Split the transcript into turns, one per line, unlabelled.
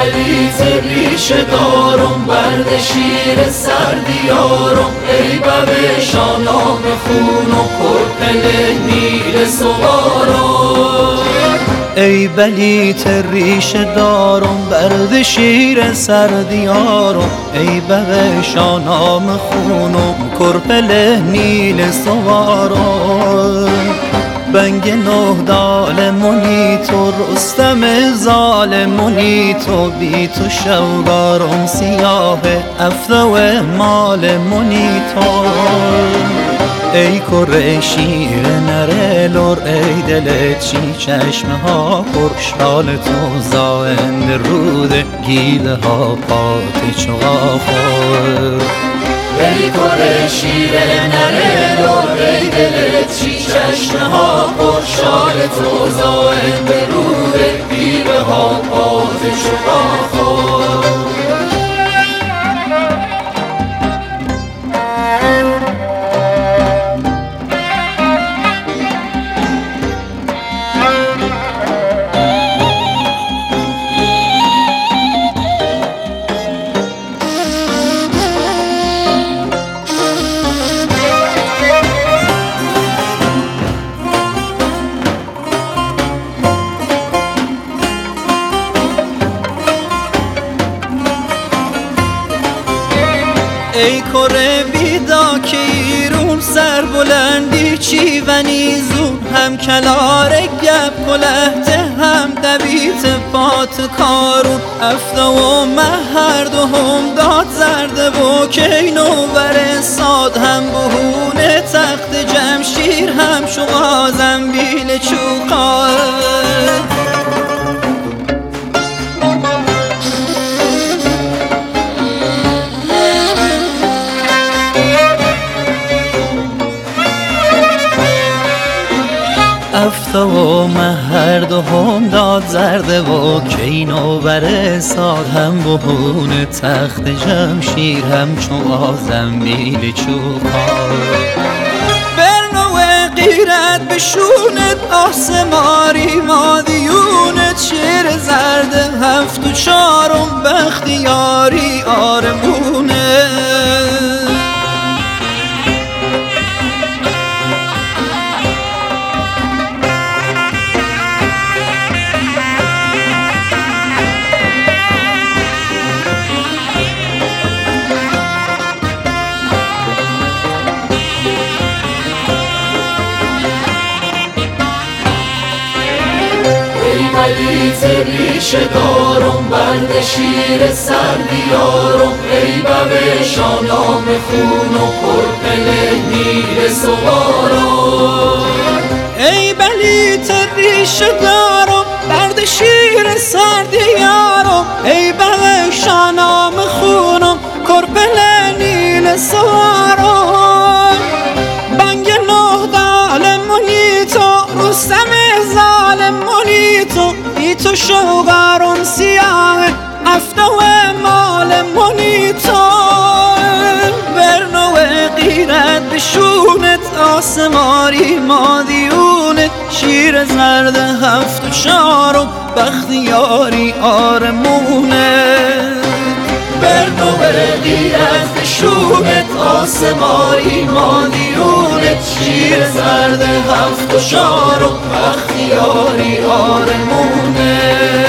بلیت ریشه دارم، برد شیر سردیارم، ای ببه شانام خون و کرپل نیل سوارم.
ای بلیت ریشه دارم، برد شیر سردیارم، ای ببه شانام خونم کرپل نیل سوارم. بنگ نه دالمونی تو، رستم ظالمونی تو، بی تو شوگارم سیاه افته و مالمونی تو. ای کره شیر نره لور، ای دل چی چشمه ها پرشال تو، زاینده رود گیله ها پاتی چوغا خور.
ای کره شیر نره لور، ای دل چی چشمه ها پرشال تو، زاینده رود گیله ها پاتی چوغا خور.
ای کره بیدا که ایرون، سر بلندی چی و نیزون، هم کلار گپ کلهته هم دویت پات کارون. افته و مهر دو هم داد زرده و کینو بر ساد، هم بهونه تخت جمشیر هم شغا زنبیل چوقا. افته و مهر دو هم داد زرده و کینو بر ساد، هم بهون تخت جمشیر هم چو زنبیل چوبان. برنو غیرت بشونت آسماری مادیونت، شیر زرده هفت و چارم بختیاری آرمونه.
بلیت ریشه دارم، برد شیر سردیارم، ای ببه شانام خون و کرپل نیل سوارم.
ای بلیت ریشه دارم، برد شیر سردیارم، ای ببه شانام خونم کرپل نیل سوارم. بنگ نه دالمونی تو، رستم ظالمونی تو، بی تو شوگارم سیاه افته و مالمونی تو. برنو غیرت بشونت آسماری مادیونت، شیر زرد هفت و چارم بختیاری آرمونه.
برنو غیرت بشونت آسماری مادیونت، شیر زرد هفت و چارم بختیاری آرمونه.